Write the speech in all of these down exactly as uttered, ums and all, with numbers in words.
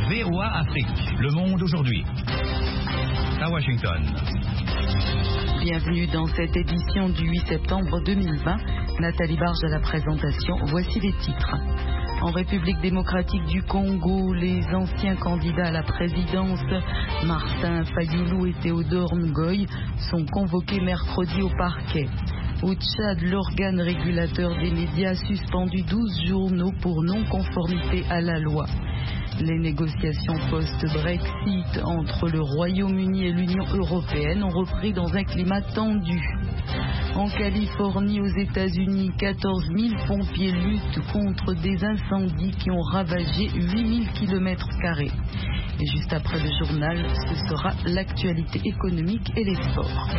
V O A Afrique. Le monde aujourd'hui. À Washington. Bienvenue dans cette édition du huit septembre deux mille vingt. Nathalie Barge à la présentation. Voici les titres. En République démocratique du Congo, les anciens candidats à la présidence, Martin Fayulu et Théodore Ngoy, sont convoqués mercredi au parquet. Au Tchad, l'organe régulateur des médias a suspendu douze journaux pour non-conformité à la loi. Les négociations post-Brexit entre le Royaume-Uni et l'Union européenne ont repris dans un climat tendu. En Californie, aux États-Unis, quatorze mille pompiers luttent contre des incendies qui ont ravagé huit mille kilomètres carrés. Et juste après le journal, ce sera l'actualité économique et les sports.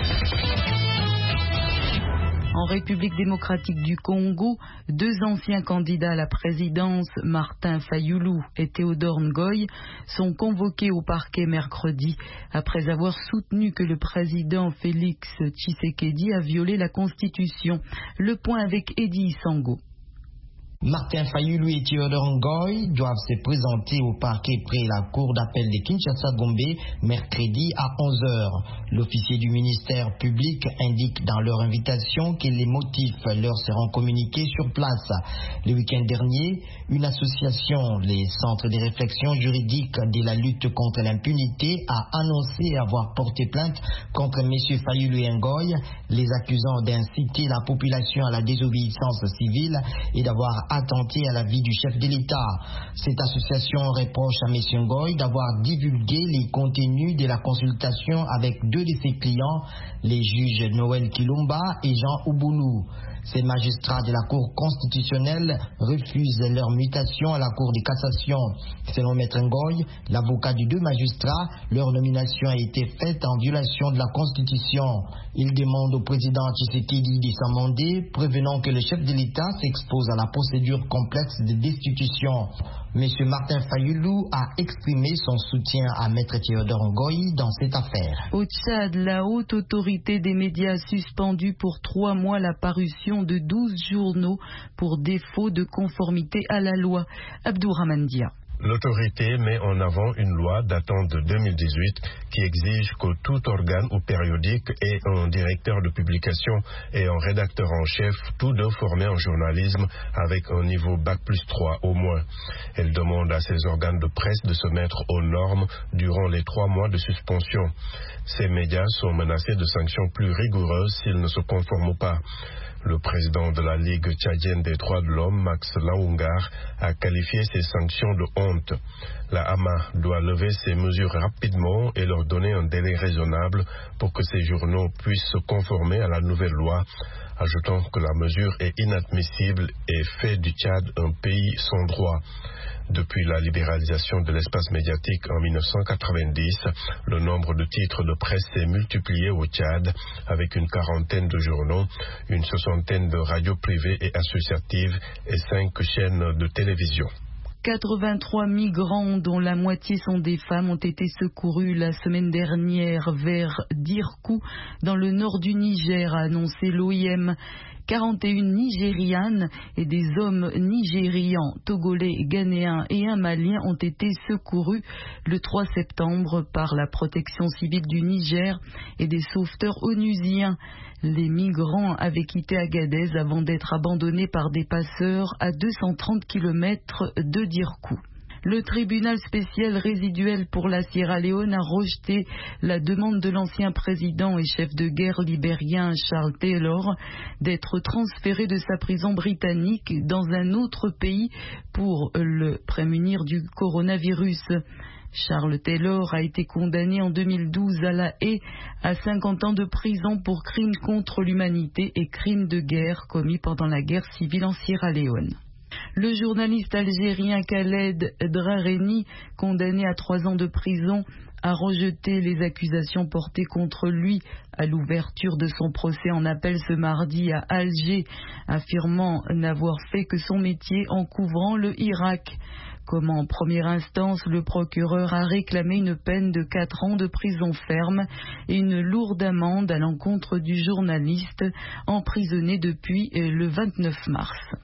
En République démocratique du Congo, deux anciens candidats à la présidence, Martin Fayulu et Théodore Ngoy, sont convoqués au parquet mercredi après avoir soutenu que le président Félix Tshisekedi a violé la Constitution. Le point avec Eddie Sango. Martin Fayulu et Théodore Ngoy doivent se présenter au parquet près la cour d'appel de Kinshasa-Gombe mercredi à onze heures. L'officier du ministère public indique dans leur invitation que les motifs leur seront communiqués sur place. Le week-end dernier, une association, les Centres de réflexion juridique de la lutte contre l'impunité, a annoncé avoir porté plainte contre M. Fayulu et Ngoy, les accusant d'inciter la population à la désobéissance civile et d'avoir attenté à la vie du chef de l'État. Cette association reproche à M. Ngoy d'avoir divulgué les contenus de la consultation avec deux de ses clients, les juges Noël Kilumba et Jean Ouboulou. Ces magistrats de la Cour constitutionnelle refusent leur mutation à la Cour de cassation. Selon Maître Ngoy, l'avocat des deux magistrats, leur nomination a été faite en violation de la Constitution. Il demande au président Tshisekedi de s'amender, prévenant que le chef de l'État s'expose à la procédure complexe de destitution. M. Martin Fayulu a exprimé son soutien à Maître Théodore Ngoy dans cette affaire. Au Tchad, la haute autorité des médias a suspendu pour trois mois la parution de douze journaux pour défaut de conformité à la loi. Abdourahmane Dia. L'autorité met en avant une loi datant de deux mille dix-huit qui exige que tout organe ou périodique ait un directeur de publication et un rédacteur en chef, tous deux formés en journalisme avec un niveau bac plus trois au moins. Elle demande à ces organes de presse de se mettre aux normes durant les trois mois de suspension. Ces médias sont menacés de sanctions plus rigoureuses s'ils ne se conforment pas. Le président de la Ligue tchadienne des droits de l'homme, Max Laoungar, a qualifié ces sanctions de honte. La H A M A doit lever ces mesures rapidement et leur donner un délai raisonnable pour que ces journaux puissent se conformer à la nouvelle loi, ajoutant que la mesure est inadmissible et fait du Tchad un pays sans droit. Depuis la libéralisation de l'espace médiatique en mille neuf cent quatre-vingt-dix, le nombre de titres de presse s'est multiplié au Tchad, avec une quarantaine de journaux, une soixantaine de radios privées et associatives et cinq chaînes de télévision. quatre-vingt-trois migrants, dont la moitié sont des femmes, ont été secourus la semaine dernière vers Dirkou, dans le nord du Niger, a annoncé l'O I M. quarante et une Nigérianes et des hommes nigérians, togolais, ghanéens et un malien ont été secourus le trois septembre par la protection civile du Niger et des sauveteurs onusiens. Les migrants avaient quitté Agadez avant d'être abandonnés par des passeurs à deux cent trente kilomètres de Dirkou. Le tribunal spécial résiduel pour la Sierra Leone a rejeté la demande de l'ancien président et chef de guerre libérien Charles Taylor d'être transféré de sa prison britannique dans un autre pays pour le prémunir du coronavirus. Charles Taylor a été condamné en deux mille douze à La Haye à cinquante ans de prison pour crimes contre l'humanité et crimes de guerre commis pendant la guerre civile en Sierra Leone. Le journaliste algérien Khaled Drareni, condamné à trois ans de prison, a rejeté les accusations portées contre lui à l'ouverture de son procès en appel ce mardi à Alger, affirmant n'avoir fait que son métier en couvrant le Irak. Comme en première instance, le procureur a réclamé une peine de quatre ans de prison ferme et une lourde amende à l'encontre du journaliste emprisonné depuis le vingt-neuf mars.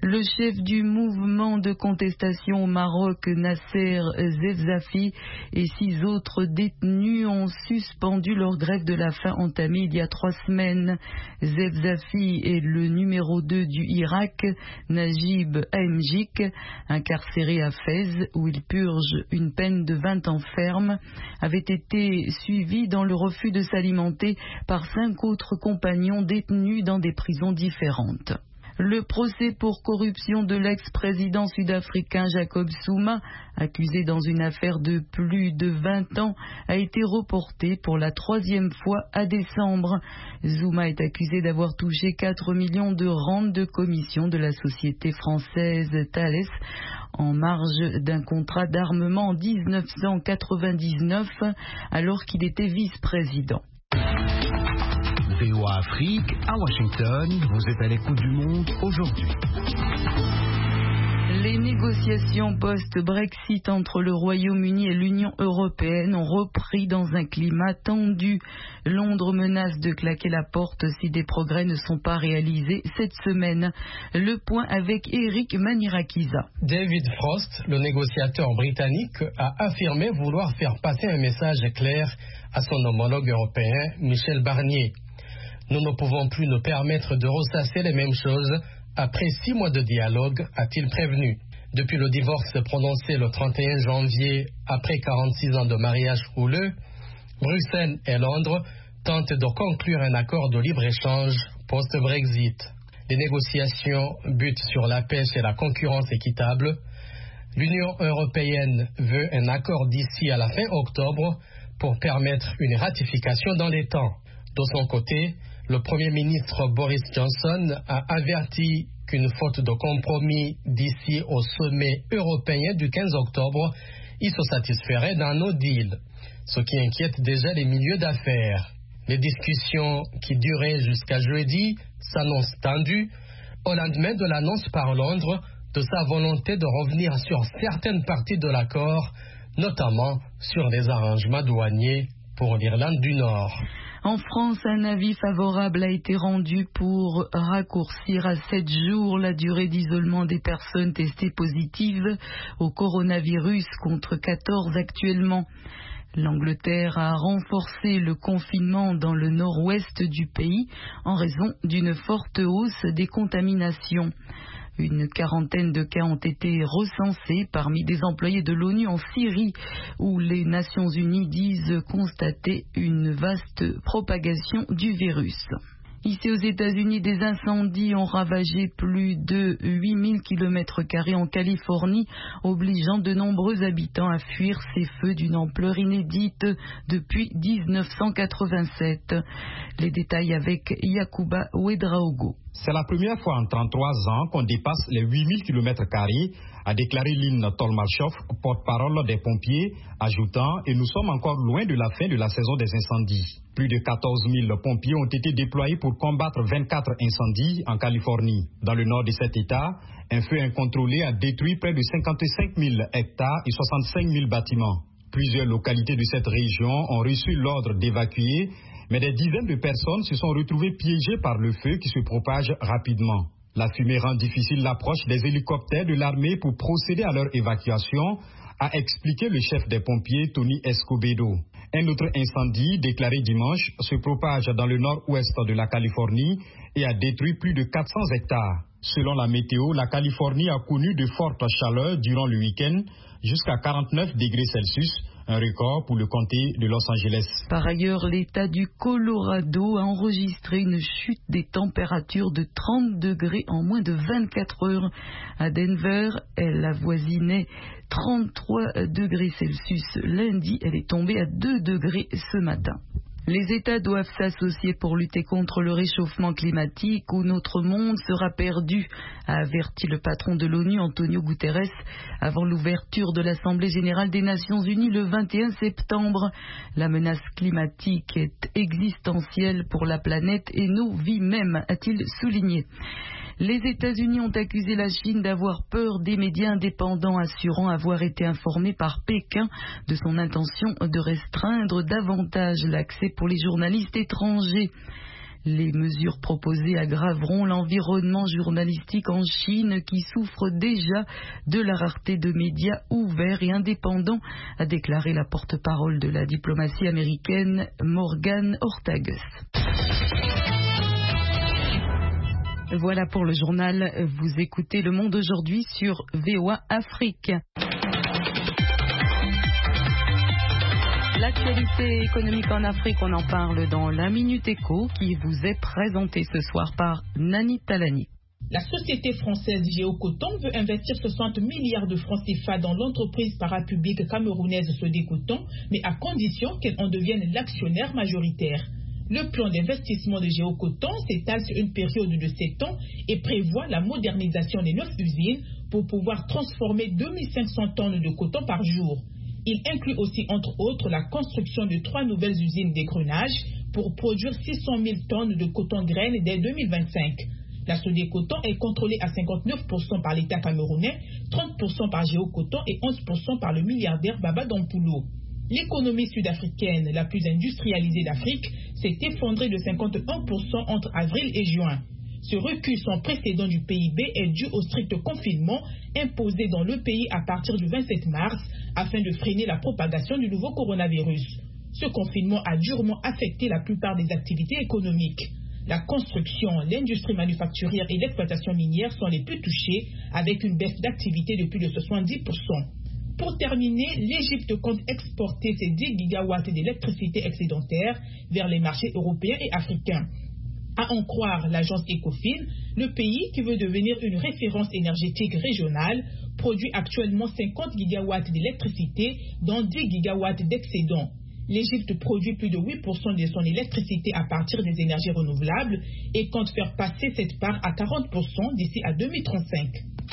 Le chef du mouvement de contestation au Maroc, Nasser Zefzafi, et six autres détenus ont suspendu leur grève de la faim entamée il y a trois semaines. Zefzafi est le numéro deux du Irak, Najib Amjik, incarcéré à Fès où il purge une peine de vingt ans ferme, avait été suivi dans le refus de s'alimenter par cinq autres compagnons détenus dans des prisons différentes. Le procès pour corruption de l'ex-président sud-africain Jacob Zuma, accusé dans une affaire de plus de vingt ans, a été reporté pour la troisième fois à décembre. Zuma est accusé d'avoir touché quatre millions de rentes de commission de la société française Thales en marge d'un contrat d'armement en dix-neuf cent quatre-vingt-dix-neuf, alors qu'il était vice-président. V O A Afrique, à Washington, vous êtes à l'écoute du monde aujourd'hui. Les négociations post-Brexit entre le Royaume-Uni et l'Union européenne ont repris dans un climat tendu. Londres menace de claquer la porte si des progrès ne sont pas réalisés cette semaine. Le point avec Eric Manirakiza. David Frost, le négociateur britannique, a affirmé vouloir faire passer un message clair à son homologue européen, Michel Barnier. Nous ne pouvons plus nous permettre de ressasser les mêmes choses après six mois de dialogue, a-t-il prévenu. Depuis le divorce prononcé le trente et un janvier, après quarante-six ans de mariage houleux, Bruxelles et Londres tentent de conclure un accord de libre-échange post-Brexit. Les négociations butent sur la pêche et la concurrence équitable. L'Union européenne veut un accord d'ici à la fin octobre pour permettre une ratification dans les temps. De son côté, le Premier ministre Boris Johnson a averti qu'une faute de compromis d'ici au sommet européen du quinze octobre, il se satisferait d'un no deal, ce qui inquiète déjà les milieux d'affaires. Les discussions qui duraient jusqu'à jeudi s'annoncent tendues au lendemain de l'annonce par Londres de sa volonté de revenir sur certaines parties de l'accord, notamment sur les arrangements douaniers pour l'Irlande du Nord. En France, un avis favorable a été rendu pour raccourcir à sept jours la durée d'isolement des personnes testées positives au coronavirus contre quatorze actuellement. L'Angleterre a renforcé le confinement dans le nord-ouest du pays en raison d'une forte hausse des contaminations. Une quarantaine de cas ont été recensés parmi des employés de l'ONU en Syrie, où les Nations Unies disent constater une vaste propagation du virus. Ici aux États-Unis, des incendies ont ravagé plus de huit mille kilomètres carrés en Californie, obligeant de nombreux habitants à fuir ces feux d'une ampleur inédite depuis dix-neuf cent quatre-vingt-sept. Les détails avec Yakuba Ouedraogo. C'est la première fois en trente-trois ans qu'on dépasse les huit mille kilomètres carrés, a déclaré Lynn Tolmashoff, porte-parole des pompiers, ajoutant « Et nous sommes encore loin de la fin de la saison des incendies ». Plus de quatorze mille pompiers ont été déployés pour combattre vingt-quatre incendies en Californie. Dans le nord de cet État, un feu incontrôlé a détruit près de cinquante-cinq mille hectares et soixante-cinq mille bâtiments. Plusieurs localités de cette région ont reçu l'ordre d'évacuer, mais des dizaines de personnes se sont retrouvées piégées par le feu qui se propage rapidement. La fumée rend difficile l'approche des hélicoptères de l'armée pour procéder à leur évacuation, a expliqué le chef des pompiers Tony Escobedo. Un autre incendie, déclaré dimanche, se propage dans le nord-ouest de la Californie et a détruit plus de quatre cents hectares. Selon la météo, la Californie a connu de fortes chaleurs durant le week-end, jusqu'à quarante-neuf degrés Celsius, un record pour le comté de Los Angeles. Par ailleurs, l'État du Colorado a enregistré une chute des températures de trente degrés en moins de vingt-quatre heures. À Denver, elle avoisinait trente-trois degrés Celsius. Lundi, elle est tombée à deux degrés ce matin. Les États doivent s'associer pour lutter contre le réchauffement climatique ou notre monde sera perdu, a averti le patron de l'ONU, Antonio Guterres, avant l'ouverture de l'Assemblée générale des Nations unies le vingt et un septembre. La menace climatique est existentielle pour la planète et nos vies mêmes, a-t-il souligné. Les États-Unis ont accusé la Chine d'avoir peur des médias indépendants, assurant avoir été informés par Pékin de son intention de restreindre davantage l'accès pour les journalistes étrangers. Les mesures proposées aggraveront l'environnement journalistique en Chine qui souffre déjà de la rareté de médias ouverts et indépendants, a déclaré la porte-parole de la diplomatie américaine Morgan Ortagus. Voilà pour le journal. Vous écoutez Le Monde aujourd'hui sur V O A Afrique. L'actualité économique en Afrique, on en parle dans la Minute Éco qui vous est présentée ce soir par Nani Talani. La société française Géocoton veut investir soixante milliards de francs C F A dans l'entreprise parapublique camerounaise Sodécoton, mais à condition qu'elle en devienne l'actionnaire majoritaire. Le plan d'investissement de Géocoton s'étale sur une période de sept ans et prévoit la modernisation des neuf usines pour pouvoir transformer deux mille cinq cents tonnes de coton par jour. Il inclut aussi, entre autres, la construction de trois nouvelles usines d'égrenage pour produire six cent mille tonnes de coton-graines dès deux mille vingt-cinq. La Sodécoton est contrôlée à cinquante-neuf pour cent par l'État camerounais, trente pour cent par Géocoton et onze pour cent par le milliardaire Baba Dampoulou. L'économie sud-africaine, la plus industrialisée d'Afrique, s'est effondrée de cinquante et un pour cent entre avril et juin. Ce recul sans précédent du P I B est dû au strict confinement imposé dans le pays à partir du vingt-sept mars afin de freiner la propagation du nouveau coronavirus. Ce confinement a durement affecté la plupart des activités économiques. La construction, l'industrie manufacturière et l'exploitation minière sont les plus touchées, avec une baisse d'activité de plus de soixante-dix pour cent. Pour terminer, l'Égypte compte exporter ses dix gigawatts d'électricité excédentaire vers les marchés européens et africains. À en croire l'agence Ecofin, le pays, qui veut devenir une référence énergétique régionale, produit actuellement cinquante gigawatts d'électricité, dont dix gigawatts d'excédent. L'Égypte produit plus de huit pour cent de son électricité à partir des énergies renouvelables et compte faire passer cette part à quarante pour cent d'ici à deux mille trente-cinq.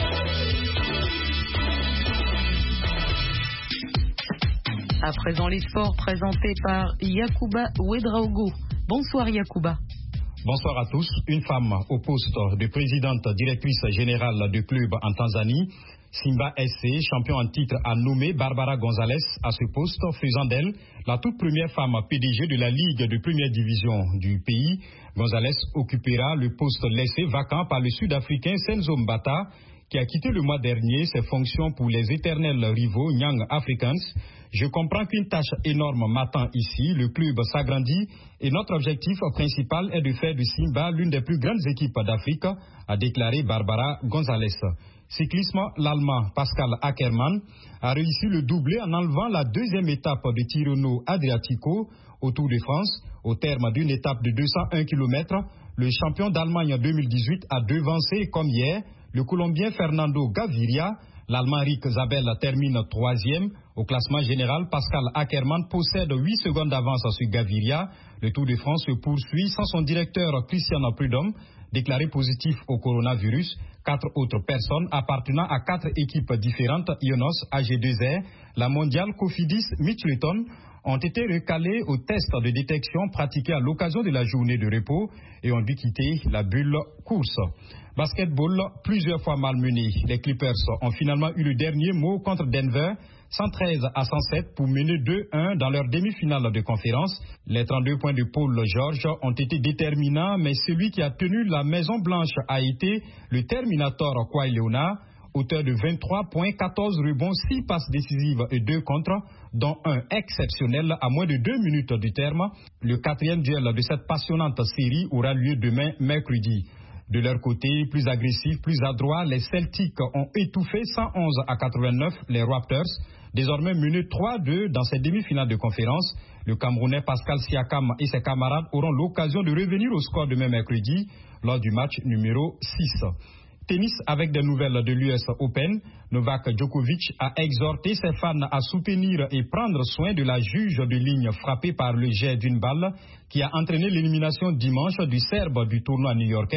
À présent, les sports présentés par Yacouba Ouedraogo. Bonsoir Yacouba. Bonsoir à tous. Une femme au poste de présidente directrice générale du club en Tanzanie, Simba S C, champion en titre, a nommé Barbara Gonzalez à ce poste, faisant d'elle la toute première femme P D G de la Ligue de première division du pays. Gonzalez occupera le poste laissé vacant par le Sud-Africain Senzo Mbata, qui a quitté le mois dernier ses fonctions pour les éternels rivaux Young Africans. Je comprends qu'une tâche énorme m'attend ici, le club s'agrandit et notre objectif principal est de faire du Simba l'une des plus grandes équipes d'Afrique, a déclaré Barbara Gonzalez. Cyclisme, l'Allemand Pascal Ackermann a réussi le doublé en enlevant la deuxième étape de Tirreno Adriatico au Tour de France. Au terme d'une étape de deux cent un kilomètres, le champion d'Allemagne deux mille dix-huit a devancé, comme hier, le Colombien Fernando Gaviria. L'Allemand Rick Zabel termine troisième. Au classement général, Pascal Ackermann possède huit secondes d'avance sur Gaviria. Le Tour de France se poursuit sans son directeur Christian Prudhomme, déclaré positif au coronavirus. Quatre autres personnes appartenant à quatre équipes différentes, Ionos, A G deux R, la mondiale Cofidis Mitchelton, ont été recalés au test de détection pratiqué à l'occasion de la journée de repos et ont dû quitter la bulle course. Basketball, plusieurs fois malmenés, les Clippers ont finalement eu le dernier mot contre Denver, cent treize à cent sept pour mener deux un dans leur demi-finale de conférence. Les trente-deux points de Paul George ont été déterminants, mais celui qui a tenu la Maison Blanche a été le Terminator Kawhi Leonard, auteur de vingt-trois points, quatorze rebonds, six passes décisives et deux contres, dont un exceptionnel à moins de deux minutes du terme. Le quatrième duel de cette passionnante série aura lieu demain, mercredi. De leur côté, plus agressifs, plus adroits, les Celtics ont étouffé cent onze à quatre-vingt-neuf les Raptors, désormais menés trois deux dans ces demi-finales de conférence. Le Camerounais Pascal Siakam et ses camarades auront l'occasion de revenir au score demain mercredi lors du match numéro six. Tennis avec des nouvelles de l'U S Open. Novak Djokovic a exhorté ses fans à soutenir et prendre soin de la juge de ligne frappée par le jet d'une balle qui a entraîné l'élimination dimanche du Serbe du tournoi new-yorkais.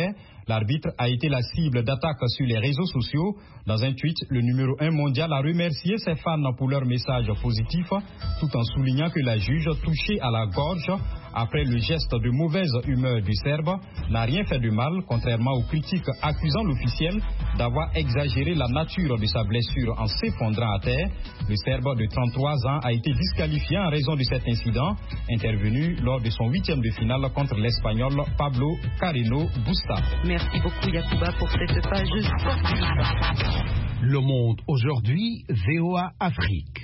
L'arbitre a été la cible d'attaques sur les réseaux sociaux. Dans un tweet, le numéro un mondial a remercié ses fans pour leur message positif, tout en soulignant que la juge touchée à la gorge après le geste de mauvaise humeur du Serbe n'a rien fait de mal, contrairement aux critiques accusant l'officiel d'avoir exagéré la nature de sa blessure en s'effondrant à terre. Le Serbe de trente-trois ans a été disqualifié en raison de cet incident, intervenu lors de son huitième de finale contre l'Espagnol Pablo Carreno Busta. Merci beaucoup Yacouba pour cette page sportive. Le Monde aujourd'hui, V O A Afrique.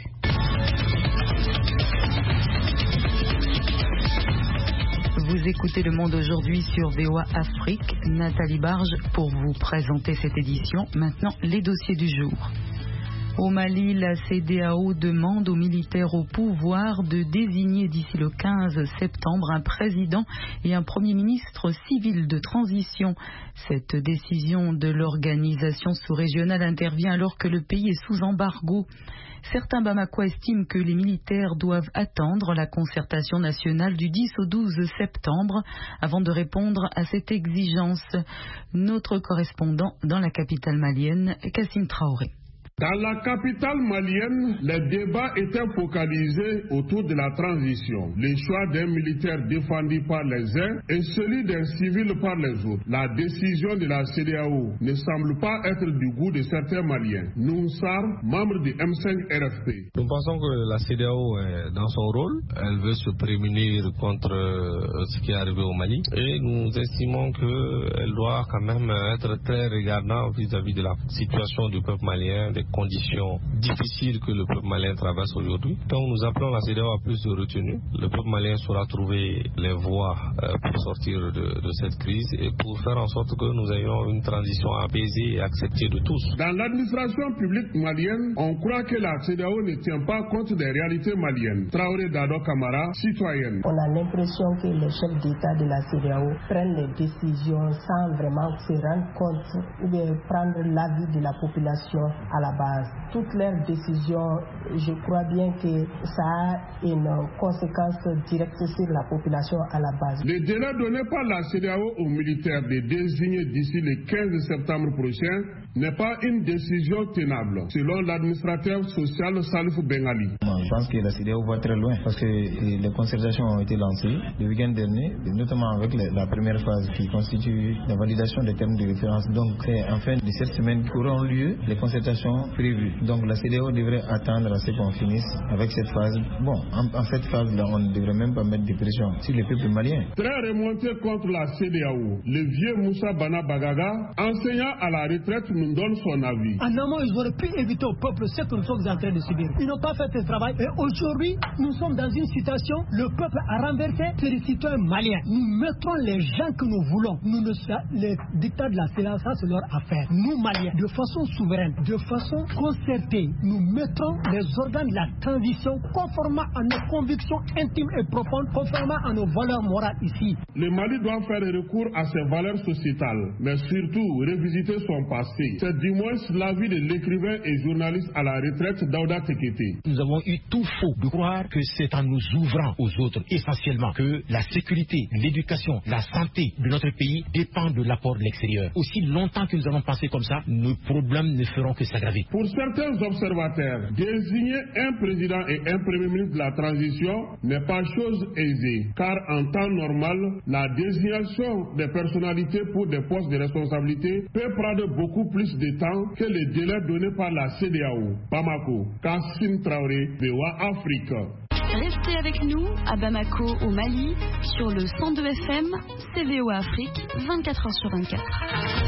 Vous écoutez Le Monde aujourd'hui sur V O A Afrique. Nathalie Barge pour vous présenter cette édition. Maintenant, les dossiers du jour. Au Mali, la C D A O demande aux militaires au pouvoir de désigner d'ici le quinze septembre un président et un premier ministre civil de transition. Cette décision de l'organisation sous-régionale intervient alors que le pays est sous embargo. Certains Bamakois estiment que les militaires doivent attendre la concertation nationale du dix au douze septembre avant de répondre à cette exigence. Notre correspondant dans la capitale malienne, Kassim Traoré. Dans la capitale malienne, les débats étaient focalisés autour de la transition. Le choix d'un militaire défendu par les uns et celui d'un civil par les autres. La décision de la C D A O ne semble pas être du goût de certains Maliens. Nounsar, membre du M cinq R F P. Nous pensons que la C D A O est dans son rôle. Elle veut se prémunir contre ce qui est arrivé au Mali. Et nous estimons qu'elle doit quand même être très regardante vis-à-vis de la situation du peuple malien, des conditions difficiles que le peuple malien traverse aujourd'hui. Donc nous appelons la C D A O à plus de retenue. Le peuple malien saura trouver les voies euh, pour sortir de, de cette crise et pour faire en sorte que nous ayons une transition apaisée et acceptée de tous. Dans l'administration publique malienne, on croit que la C D A O ne tient pas compte des réalités maliennes. Traoré Dado Camara, citoyenne. On a l'impression que les chefs d'État de la C D A O prennent les décisions sans vraiment se rendre compte ou bien prendre l'avis de la population à la base. Toutes leurs décisions, je crois bien que ça a une conséquence directe sur la population à la base. Le délai donné par la C D A O aux militaires de désigner d'ici le quinze septembre prochain n'est pas une décision tenable, selon l'administrateur social Salif Bengali. Je pense que la C D A O va très loin parce que les concertations ont été lancées le week-end dernier, notamment avec la première phase qui constitue la validation des termes de référence. Donc c'est en fin de cette semaine qu'auront lieu les concertations prévues. Donc la C D A O devrait attendre à ce qu'on finisse avec cette phase. Bon, en, en cette phase-là, on ne devrait même pas mettre de pression sur le peuple malien. Très remonté contre la C D A O, le vieux Moussa Bana Bagaga, enseignant à la retraite, nous donne son avis. En amont, ils auraient pu éviter au peuple ce que nous sommes en train de subir. Ils n'ont pas fait ce travail. Et aujourd'hui, nous sommes dans une situation, le peuple a renversé, c'est les citoyens maliens. Nous mettrons les gens que nous voulons. Nous ne, les dictats de la C D A O, ça c'est leur affaire. Nous, Maliens, de façon souveraine, de façon concertée, nous mettrons les organes de la transition conformément à nos convictions intimes et profondes, conformément à nos valeurs morales ici. Le Mali doit faire recours à ses valeurs sociétales, mais surtout revisiter son passé. C'est du moins l'avis de l'écrivain et journaliste à la retraite Daouda Tekete. Nous avons eu tout faux de croire que c'est en nous ouvrant aux autres essentiellement que la sécurité, l'éducation, la santé de notre pays dépendent de l'apport de l'extérieur. Aussi longtemps que nous allons penser comme ça, nos problèmes ne feront que s'aggraver. Pour certains observateurs, désigner un président et un premier ministre de la transition n'est pas chose aisée, car en temps normal, la désignation des personnalités pour des postes de responsabilité peut prendre beaucoup plus de temps que les délais donnés par la C D A O. Bamako, Kassim Traoré, V O A Afrique. Restez avec nous à Bamako, au Mali, sur le cent deux F M, c'est V O A Afrique, vingt-quatre heures sur vingt-quatre.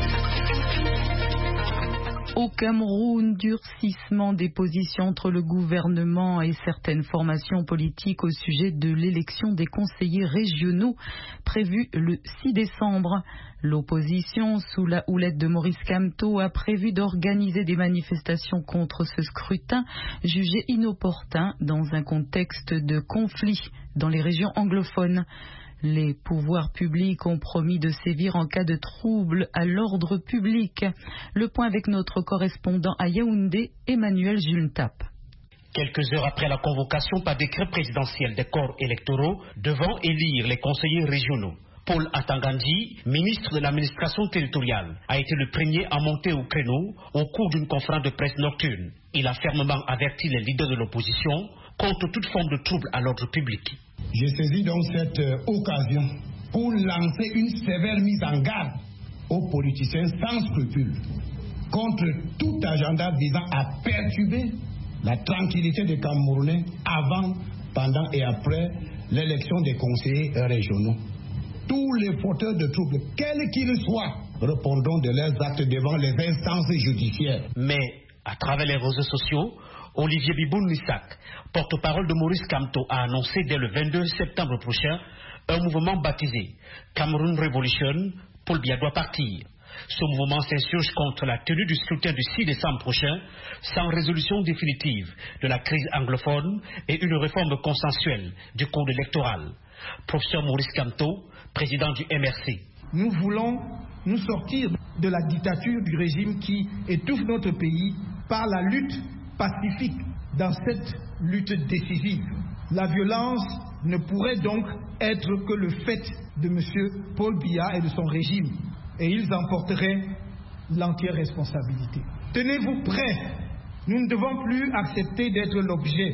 Au Cameroun, durcissement des positions entre le gouvernement et certaines formations politiques au sujet de l'élection des conseillers régionaux prévue le six décembre. L'opposition, sous la houlette de Maurice Kamto, a prévu d'organiser des manifestations contre ce scrutin jugé inopportun dans un contexte de conflit dans les régions anglophones. Les pouvoirs publics ont promis de sévir en cas de trouble à l'ordre public. Le point avec notre correspondant à Yaoundé, Emmanuel Jultap. Quelques heures après la convocation par décret présidentiel des corps électoraux devant élire les conseillers régionaux. Paul Atangandi, ministre de l'administration territoriale, a été le premier à monter au créneau au cours d'une conférence de presse nocturne. Il a fermement averti les leaders de l'opposition contre toute forme de trouble à l'ordre public. Je saisis donc cette euh, occasion pour lancer une sévère mise en garde aux politiciens sans scrupules contre tout agenda visant à perturber la tranquillité des Camerounais avant, pendant et après l'élection des conseillers régionaux. Tous les porteurs de troubles, quels qu'ils soient, répondront de leurs actes devant les instances judiciaires. Mais, à travers les réseaux sociaux, Olivier Biboun-Nissak, porte-parole de Maurice Kamto, a annoncé dès le vingt-deux septembre prochain un mouvement baptisé Cameroun Revolution. Paul Biya doit partir. Ce mouvement s'insurge contre la tenue du scrutin du six décembre prochain sans résolution définitive de la crise anglophone et une réforme consensuelle du code électoral. Professeur Maurice Kamto, président du M R C. Nous voulons nous sortir de la dictature du régime qui étouffe notre pays par la lutte pacifique. Dans cette lutte décisive, la violence ne pourrait donc être que le fait de M. Paul Biya et de son régime, et ils en porteraient l'entière responsabilité. Tenez-vous prêts, nous ne devons plus accepter d'être l'objet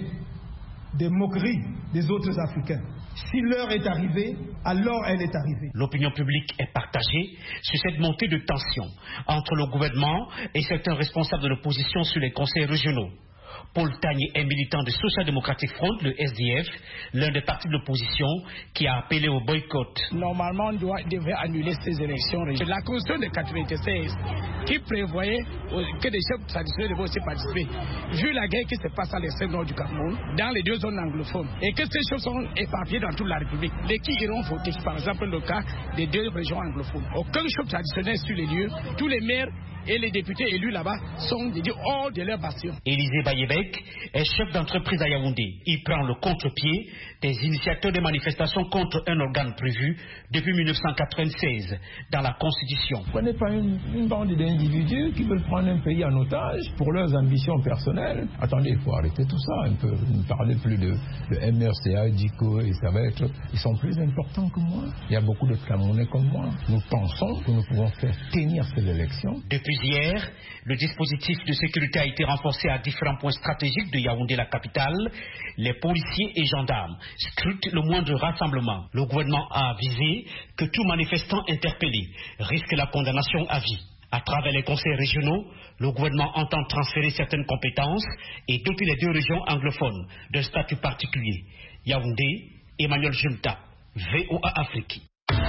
des moqueries des autres Africains. Si l'heure est arrivée, alors elle est arrivée. L'opinion publique est partagée sur cette montée de tension entre le gouvernement et certains responsables de l'opposition sur les conseils régionaux. Paul Tagné est militant du Social Democratic Front, le S D F, l'un des partis de l'opposition qui a appelé au boycott. Normalement, on doit, devait annuler ces élections régionales. La Constitution de quatre-vingt-seize qui prévoyait que les chefs traditionnels devaient aussi participer, vu la guerre qui se passe à l'extrême nord du Cameroun, dans les deux zones anglophones, et que ces choses sont éparpillées dans toute la République. Les qui iront voter, par exemple le cas des deux régions anglophones. Aucun chef traditionnel sur les lieux, tous les maires et les députés élus là-bas sont dédiés hors de leur bastion. Élisée Bayebek est chef d'entreprise à Yaoundé. Il prend le contre-pied des initiateurs de manifestations contre un organe prévu depuis mille neuf cent quatre-vingt-seize dans la Constitution. On n'est pas une, une bande d'individus qui veulent prendre un pays en otage pour leurs ambitions personnelles. Attendez, il faut arrêter tout ça un peu. Ne parlez plus de, de M R C A, DICO, et ça va être... Ils sont plus importants que moi. Il y a beaucoup de Camerounais comme moi. Nous pensons que nous pouvons faire tenir cette élection. Depuis hier, le dispositif de sécurité a été renforcé à différents points stratégiques de Yaoundé, la capitale. Les policiers et gendarmes scrutent le moindre rassemblement. Le gouvernement a avisé que tout manifestant interpellé risque la condamnation à vie. À travers les conseils régionaux, le gouvernement entend transférer certaines compétences et depuis les deux régions anglophones d'un statut particulier. Yaoundé, Emmanuel Junta, V O A Afrique.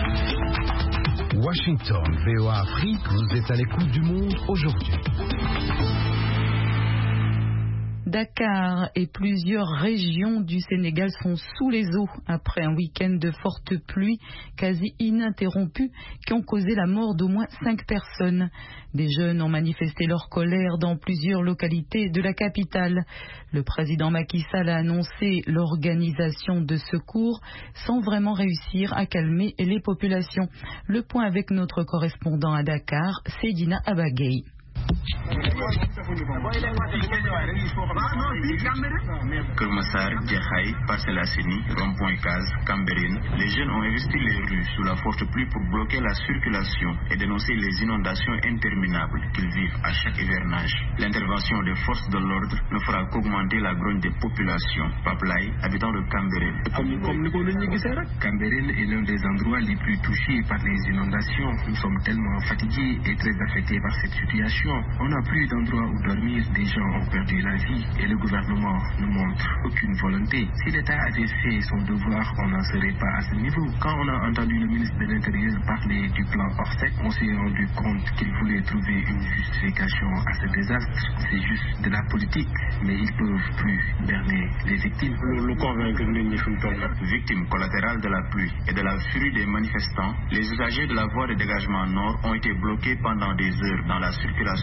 Washington, V O A Afrique, vous êtes à l'écoute du monde aujourd'hui. Dakar et plusieurs régions du Sénégal sont sous les eaux après un week-end de fortes pluies quasi ininterrompues qui ont causé la mort d'au moins cinq personnes. Des jeunes ont manifesté leur colère dans plusieurs localités de la capitale. Le président Macky Sall a annoncé l'organisation de secours sans vraiment réussir à calmer les populations. Le point avec notre correspondant à Dakar, Seydina Abagay. Keur Massar, Jaxaay, Parcelles Assainies, Rond-Point Case, Cambérène, les jeunes ont investi les rues sous la forte pluie pour bloquer la circulation et dénoncer les inondations interminables qu'ils vivent à chaque hivernage. L'intervention des forces de l'ordre ne fera qu'augmenter la grogne des populations. Paplay, habitant de Cambérène. Cambérène est l'un des endroits les plus touchés par les inondations. Nous sommes tellement fatigués et très affectés par cette situation. On n'a plus d'endroit où dormir, des gens ont perdu la vie et le gouvernement ne montre aucune volonté. Si l'État avait fait son devoir, on n'en serait pas à ce niveau. Quand on a entendu le ministre de l'Intérieur parler du plan Orsec, on s'est rendu compte qu'il voulait trouver une justification à ce désastre. C'est juste de la politique, mais ils ne peuvent plus berner les victimes. Victimes collatérales de la pluie et de la furie des manifestants, les usagers de la voie de dégagement nord ont été bloqués pendant des heures dans la circulation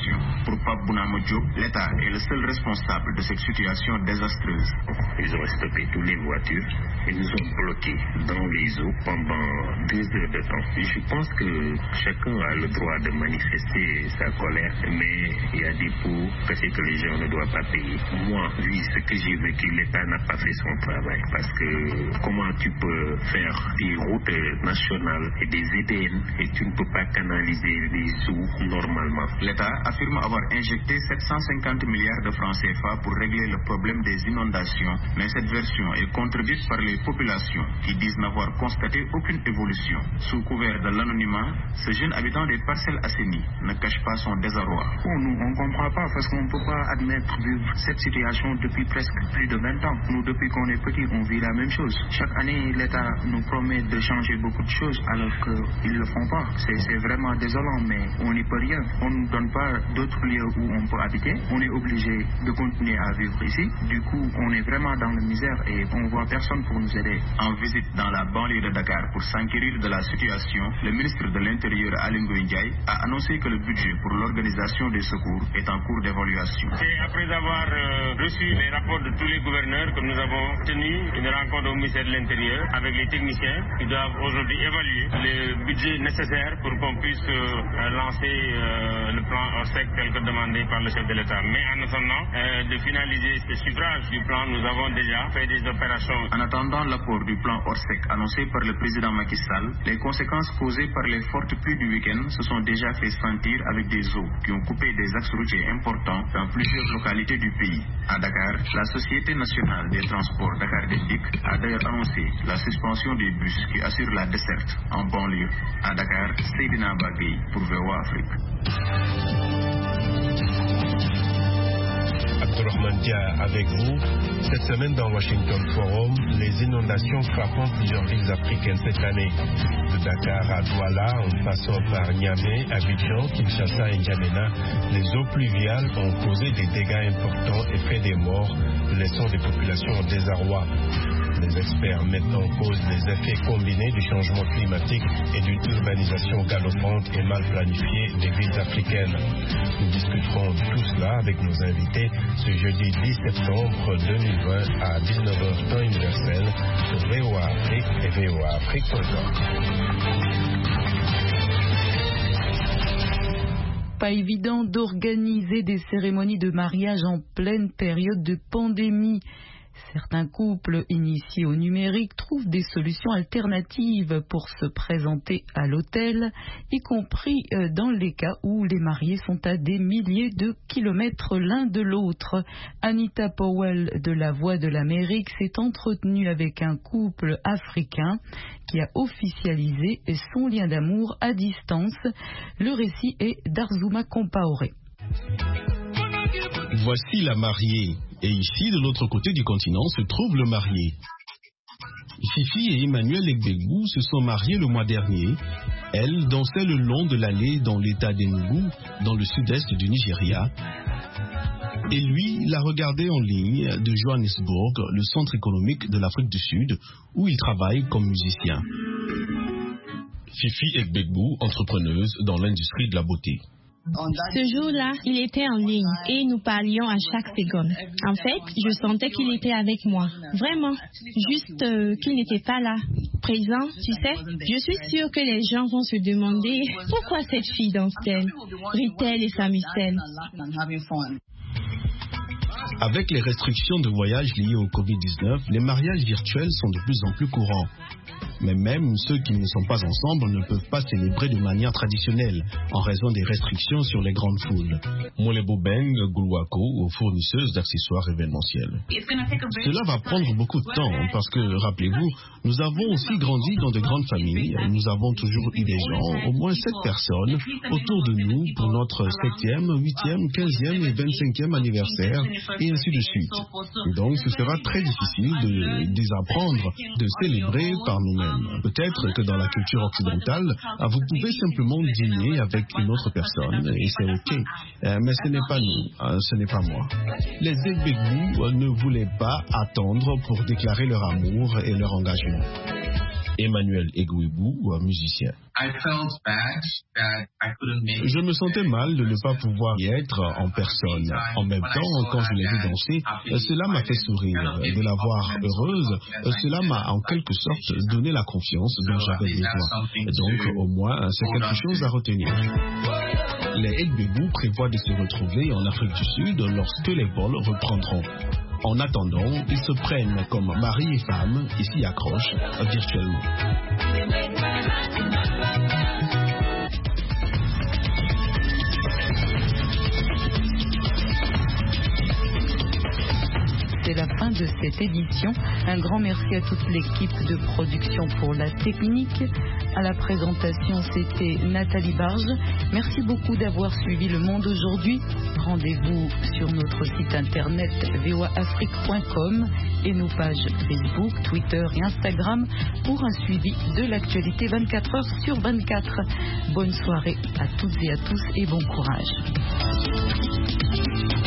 population. Pour Pape Bounama Diop, l'État est le seul responsable de cette situation désastreuse. Ils ont stoppé toutes les voitures et nous ont bloqués dans les eaux pendant deux heures de temps. Et je pense que chacun a le droit de manifester sa colère, mais il y a des pots que c'est que les gens ne doivent pas payer. Moi, vu ce que j'ai vécu, l'État n'a pas fait son travail. Parce que comment tu peux faire des routes nationales et des E D N et tu ne peux pas canaliser les eaux normalement. L'État affirme avoir injecté sept cent cinquante milliards de francs C F A pour régler le problème des inondations, mais cette version est contredite par les populations qui disent n'avoir constaté aucune évolution. Sous couvert de l'anonymat, ce jeune habitant des parcelles assainies ne cache pas son désarroi. Oh, nous, on ne comprend pas parce qu'on ne peut pas admettre vivre cette situation depuis presque plus de vingt ans. Nous, depuis qu'on est petits, on vit la même chose. Chaque année, l'État nous promet de changer beaucoup de choses alors qu'ils ne le font pas. C'est vraiment désolant, mais on n'y peut rien. On ne nous donne pas d'autres lieux où on peut habiter. On est obligé de continuer à vivre ici. Du coup, on est vraiment dans la misère et on ne voit personne pour nous aider. En visite dans la banlieue de Dakar pour s'enquérir de la situation, le ministre de l'Intérieur, Aly Ngouille Ndiaye, a annoncé que le budget pour l'organisation des secours est en cours d'évaluation. C'est après avoir euh, reçu les rapports de tous les gouverneurs que nous avons tenu une rencontre au ministère de l'Intérieur avec les techniciens qui doivent aujourd'hui évaluer le budget nécessaire pour qu'on puisse euh, lancer euh, le plan Orsec tel que demandé par le chef de l'État. Mais en attendant euh, de finaliser ce chiffrage du plan, nous avons déjà fait des opérations. En attendant l'apport du plan Orsec annoncé par le président Macky Sall, les conséquences causées par les fortes pluies du week-end se sont déjà fait sentir avec des eaux qui ont coupé des axes routiers importants dans plusieurs localités du pays. À Dakar, la Société nationale des transports Dakar Dem-Dikk a d'ailleurs annoncé la suspension des bus qui assurent la desserte en banlieue. À Dakar, Seydina Bagay pour V O A Afrique. Abdourahmane Dia avec vous. Cette semaine dans Washington Forum, les inondations frappant plusieurs villes africaines cette année. De Dakar à Douala, en passant par Niamey, Abidjan, Kinshasa et N'Djamena, les eaux pluviales ont causé des dégâts importants et fait des morts, laissant des populations en désarroi. Les experts mettent en cause les effets combinés du changement climatique et d'une urbanisation galopante et mal planifiée des villes africaines. Nous discuterons de tout cela avec nos invités ce jeudi dix septembre deux mille vingt à dix-neuf heures temps universel sur V O A Afrique et V O A Afrique point com. Pas évident d'organiser des cérémonies de mariage en pleine période de pandémie. Certains couples initiés au numérique trouvent des solutions alternatives pour se présenter à l'hôtel, y compris dans les cas où les mariés sont à des milliers de kilomètres l'un de l'autre. Anita Powell de La Voix de l'Amérique s'est entretenue avec un couple africain qui a officialisé son lien d'amour à distance. Le récit est d'Arzuma Compaoré. Voici la mariée. Et ici, de l'autre côté du continent, se trouve le marié. Fifi et Emmanuel Egbegbou se sont mariés le mois dernier. Elle dansait le long de l'allée dans l'état d'Enugu, dans le sud-est du Nigeria. Et lui la regardait en ligne de Johannesburg, le centre économique de l'Afrique du Sud, où il travaille comme musicien. Fifi Egbegbou, entrepreneuse dans l'industrie de la beauté. Ce jour-là, il était en ligne et nous parlions à chaque seconde. En fait, je sentais qu'il était avec moi. Vraiment. Juste euh, qu'il n'était pas là, présent, tu sais. Je suis sûre que les gens vont se demander pourquoi cette fille danse-t-elle, rit-elle et s'amuse-t-elle. Avec les restrictions de voyage liées au covid dix-neuf, les mariages virtuels sont de plus en plus courants. Mais même ceux qui ne sont pas ensemble ne peuvent pas célébrer de manière traditionnelle en raison des restrictions sur les grandes foules. Molebo Beng Gulwako, aux fournisseuses d'accessoires événementiels. Cela va prendre beaucoup de temps parce que, rappelez-vous, nous avons aussi grandi dans de grandes familles. Nous avons toujours eu des gens, au moins sept personnes, autour de nous pour notre septième, huitième, quinzième et vingt-cinquième anniversaire, et ainsi de suite. Donc ce sera très difficile de désapprendre de célébrer par nous-mêmes. Peut-être que dans la culture occidentale, vous pouvez simplement dîner avec une autre personne et c'est ok. Mais ce n'est pas nous, ce n'est pas moi. Les Egbegbou ne voulaient pas attendre pour déclarer leur amour et leur engagement. Emmanuel Egouibou, musicien. Je me sentais mal de ne pas pouvoir y être en personne. En même temps, quand je l'ai vu danser, cela m'a fait sourire. De la voir heureuse, cela m'a en quelque sorte donné la confiance dont j'avais besoin. Donc, au moins, c'est quelque chose à retenir. Les Egbegbu prévoient de se retrouver en Afrique du Sud lorsque les vols reprendront. En attendant, ils se prennent comme mari et femme et s'y accrochent virtuellement. C'est la fin de cette édition. Un grand merci à toute l'équipe de production pour la technique. À la présentation, c'était Nathalie Barge. Merci beaucoup d'avoir suivi Le Monde aujourd'hui. Rendez-vous sur notre site internet v o a afrique point com et nos pages Facebook, Twitter et Instagram pour un suivi de l'actualité vingt-quatre heures sur vingt-quatre. Bonne soirée à toutes et à tous et bon courage.